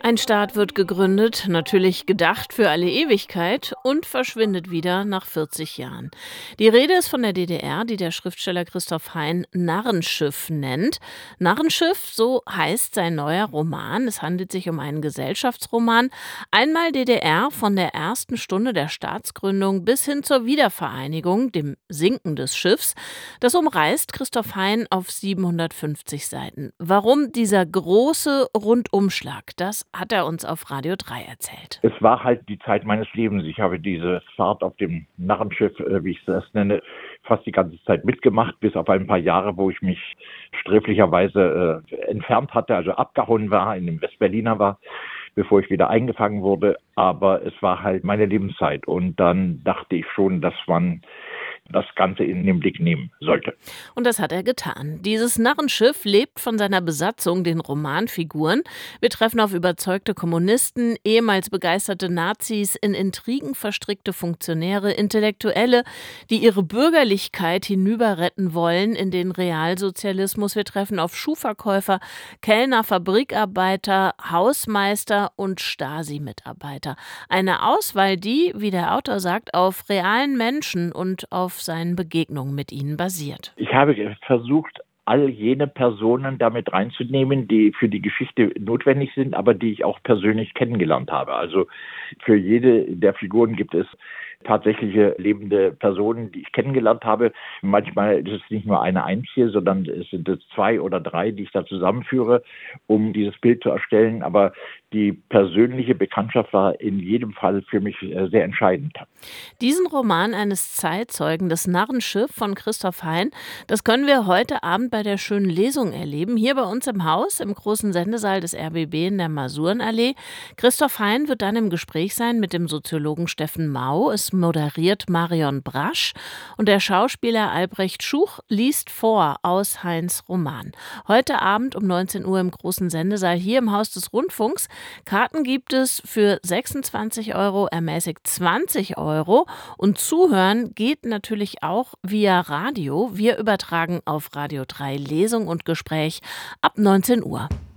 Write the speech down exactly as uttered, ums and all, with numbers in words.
Ein Staat wird gegründet, natürlich gedacht für alle Ewigkeit und verschwindet wieder nach vierzig Jahren. Die Rede ist von der D D R, die der Schriftsteller Christoph Hein Narrenschiff nennt. Narrenschiff, so heißt sein neuer Roman. Es handelt sich um einen Gesellschaftsroman. Einmal D D R von der ersten Stunde der Staatsgründung bis hin zur Wiedervereinigung, dem Sinken des Schiffs. Das umreißt Christoph Hein auf siebenhundertfünfzig Seiten. Warum dieser große Rundumschlag? Das hat er uns auf Radio drei erzählt. Es war halt die Zeit meines Lebens. Ich habe diese Fahrt auf dem Narrenschiff, äh, wie ich das nenne, fast die ganze Zeit mitgemacht, bis auf ein paar Jahre, wo ich mich sträflicherweise äh, entfernt hatte, also abgehauen war, in dem Westberliner war, bevor ich wieder eingefangen wurde. Aber es war halt meine Lebenszeit. Und dann dachte ich schon, dass man das Ganze in den Blick nehmen sollte. Und das hat er getan. Dieses Narrenschiff lebt von seiner Besatzung, den Romanfiguren. Wir treffen auf überzeugte Kommunisten, ehemals begeisterte Nazis, in Intrigen verstrickte Funktionäre, Intellektuelle, die ihre Bürgerlichkeit hinüberretten wollen in den Realsozialismus. Wir treffen auf Schuhverkäufer, Kellner, Fabrikarbeiter, Hausmeister und Stasi-Mitarbeiter. Eine Auswahl, die, wie der Autor sagt, auf realen Menschen und auf seinen Begegnungen mit ihnen basiert. Ich habe versucht, all jene Personen damit reinzunehmen, die für die Geschichte notwendig sind, aber die ich auch persönlich kennengelernt habe. Also für jede der Figuren gibt es tatsächliche lebende Personen, die ich kennengelernt habe. Manchmal ist es nicht nur eine einzige, sondern es sind es zwei oder drei, die ich da zusammenführe, um dieses Bild zu erstellen. Aber die persönliche Bekanntschaft war in jedem Fall für mich sehr entscheidend. Diesen Roman eines Zeitzeugen, das Narrenschiff von Christoph Hein, das können wir heute Abend bei der schönen Lesung erleben, hier bei uns im Haus, im großen Sendesaal des R B B in der Masurenallee. Christoph Hein wird dann im Gespräch sein mit dem Soziologen Steffen Mau. Es moderiert Marion Brasch und der Schauspieler Albrecht Schuch liest vor aus Heins Roman. Heute Abend um neunzehn Uhr im großen Sendesaal hier im Haus des Rundfunks. Karten gibt es für sechsundzwanzig Euro, ermäßigt zwanzig Euro und zuhören geht natürlich auch via Radio. Wir übertragen auf Radio drei Lesung und Gespräch ab neunzehn Uhr.